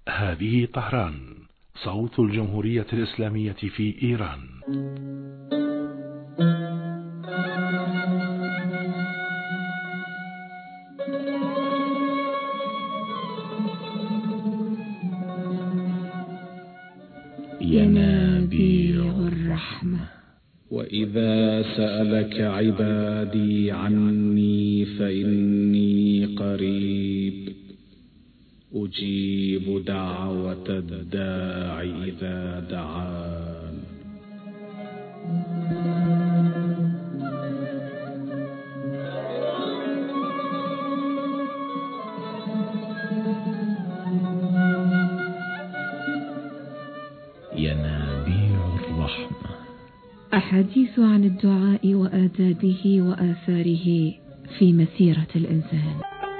هذه طهران، صوت الجمهورية الإسلامية في إيران. ينابيع الرحمة. وإذا سألك عبادي عني فإني قريب أجيب دعوة الداع إذا دعان. ينابيع الرحمة. أحاديث عن الدعاء وآدابه وآثاره في مسيرة الإنسان.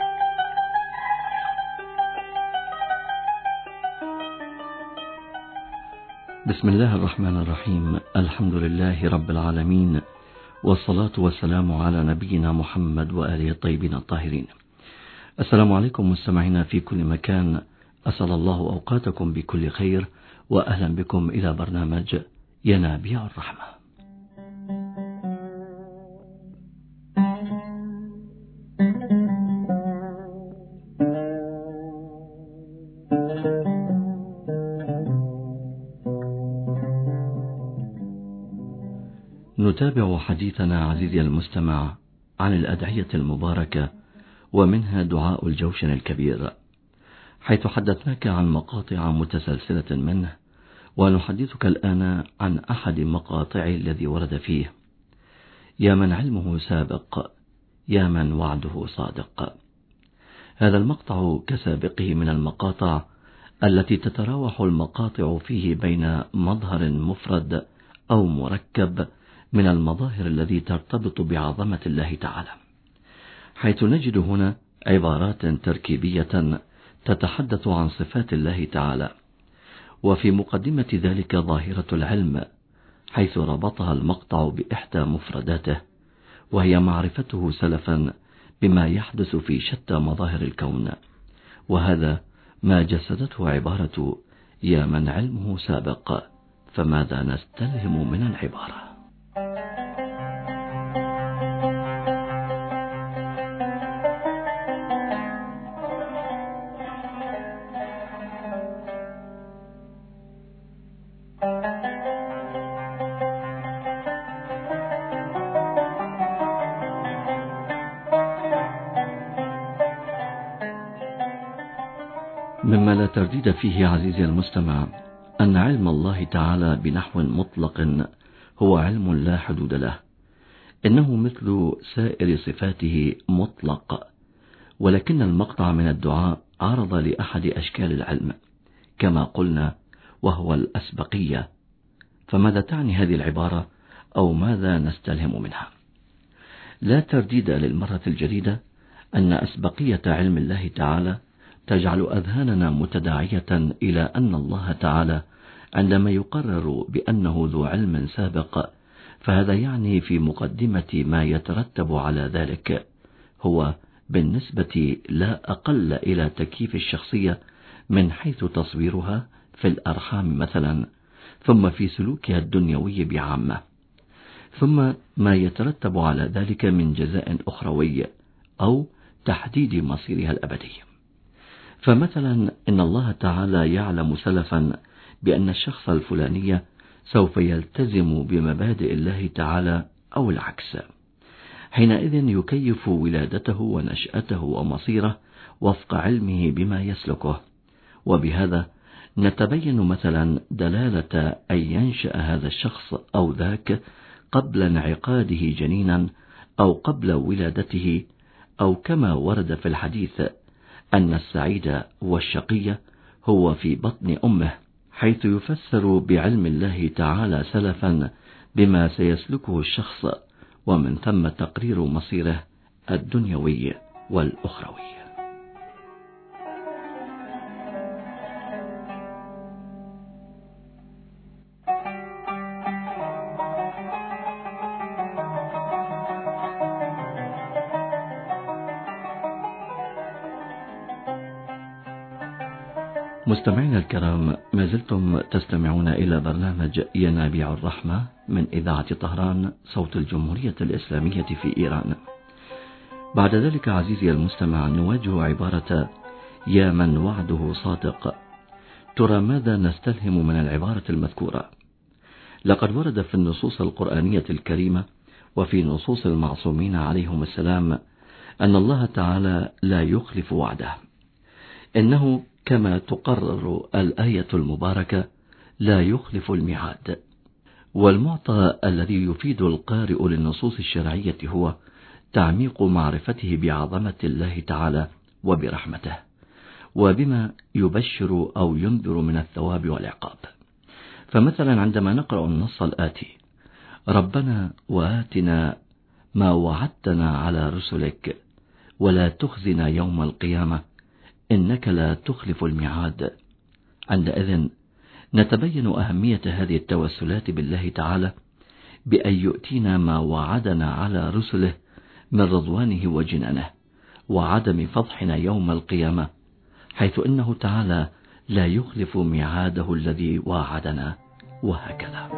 بسم الله الرحمن الرحيم. الحمد لله رب العالمين، والصلاة والسلام على نبينا محمد وآله الطيبين الطاهرين. السلام عليكم مستمعينا في كل مكان، أسأل الله أوقاتكم بكل خير، وأهلا بكم إلى برنامج ينابيع الرحمة. نتابع حديثنا عزيزي المستمع عن الأدعية المباركة، ومنها دعاء الجوشن الكبير، حيث حدثناك عن مقاطع متسلسلة منه، ونحدثك الآن عن أحد مقاطع الذي ورد فيه: يا من علمه سابق، يا من وعده صادق. هذا المقطع كسابقه من المقاطع التي تتراوح المقاطع فيه بين مظهر مفرد أو مركب من المظاهر التي ترتبط بعظمة الله تعالى، حيث نجد هنا عبارات تركيبية تتحدث عن صفات الله تعالى، وفي مقدمة ذلك ظاهرة العلم، حيث ربطها المقطع بإحدى مفرداته، وهي معرفته سلفا بما يحدث في شتى مظاهر الكون، وهذا ما جسدته عبارة يا من علمه سابق. فماذا نستلهم من العبارة؟ مما لا ترديد فيه عزيزي المستمع أن علم الله تعالى بنحو مطلق هو علم لا حدود له، إنه مثل سائر صفاته مطلق، ولكن المقطع من الدعاء عرض لأحد أشكال العلم كما قلنا، وهو الأسبقية. فماذا تعني هذه العبارة، أو ماذا نستلهم منها؟ لا ترديد للمرة الجديدة أن أسبقية علم الله تعالى تجعل أذهاننا متداعية إلى أن الله تعالى عندما يقرر بأنه ذو علم سابق، فهذا يعني في مقدمة ما يترتب على ذلك هو بالنسبة لا أقل إلى تكييف الشخصية من حيث تصويرها في الأرحام مثلا، ثم في سلوكها الدنيوي بعامة، ثم ما يترتب على ذلك من جزاء أخروي أو تحديد مصيرها الأبدي. فمثلا إن الله تعالى يعلم سلفا بأن الشخص الفلاني سوف يلتزم بمبادئ الله تعالى أو العكس، حينئذ يكيف ولادته ونشأته ومصيره وفق علمه بما يسلكه، وبهذا نتبين مثلا دلالة أن ينشأ هذا الشخص أو ذاك قبل انعقاده جنينا أو قبل ولادته، أو كما ورد في الحديث أن السعيد والشقي هو في بطن أمه، حيث يفسر بعلم الله تعالى سلفا بما سيسلكه الشخص، ومن ثم تقرير مصيره الدنيوي والأخروي. مستمعينا الكرام، ما زلتم تستمعون إلى برنامج ينابيع الرحمة من إذاعة طهران صوت الجمهورية الإسلامية في إيران. بعد ذلك عزيزي المستمع نواجه عبارة يا من وعده صادق. ترى ماذا نستلهم من العبارة المذكورة؟ لقد ورد في النصوص القرآنية الكريمة وفي نصوص المعصومين عليهم السلام أن الله تعالى لا يخلف وعده، إنه كما تقرر الآية المباركة لا يخلف الميعاد. والمعطى الذي يفيد القارئ للنصوص الشرعية هو تعميق معرفته بعظمة الله تعالى وبرحمته وبما يبشر أو ينذر من الثواب والعقاب. فمثلا عندما نقرأ النص الآتي: ربنا وآتنا ما وعدتنا على رسلك ولا تخزنا يوم القيامة إنك لا تخلف الميعاد، عندئذ نتبين أهمية هذه التوسلات بالله تعالى بأن يؤتينا ما وعدنا على رسله من رضوانه وجنانه وعدم فضحنا يوم القيامة، حيث إنه تعالى لا يخلف ميعاده الذي وعدنا، وهكذا.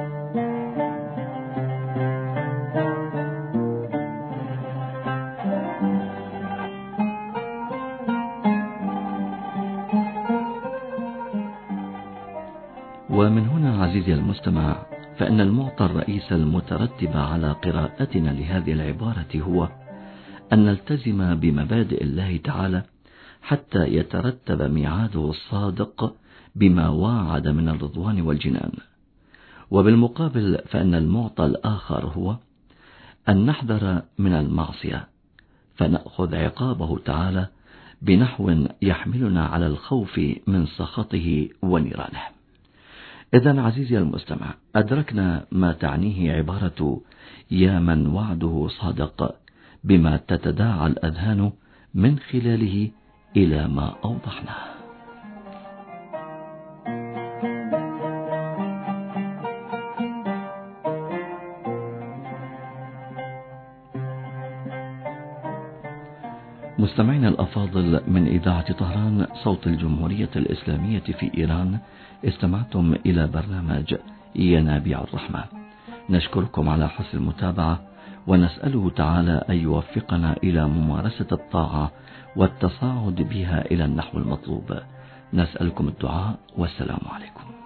ومن هنا عزيزي المستمع، فإن المعطى الرئيس المترتب على قراءتنا لهذه العبارة هو أن نلتزم بمبادئ الله تعالى حتى يترتب ميعاده الصادق بما وعد من الرضوان والجنان. وبالمقابل فإن المعطى الآخر هو أن نحذر من المعصية فنأخذ عقابه تعالى بنحو يحملنا على الخوف من سخطه ونيرانه. إذن عزيزي المستمع، أدركنا ما تعنيه عبارة يا من وعده صادق بما تتداعى الأذهان من خلاله إلى ما أوضحناه. مستمعينا الأفاضل، من إذاعة طهران صوت الجمهورية الإسلامية في إيران، استمعتم إلى برنامج ينابيع الرحمة. نشكركم على حسن المتابعة ونسأله تعالى أن يوفقنا إلى ممارسة الطاعة والتصاعد بها إلى النحو المطلوب. نسألكم الدعاء والسلام عليكم.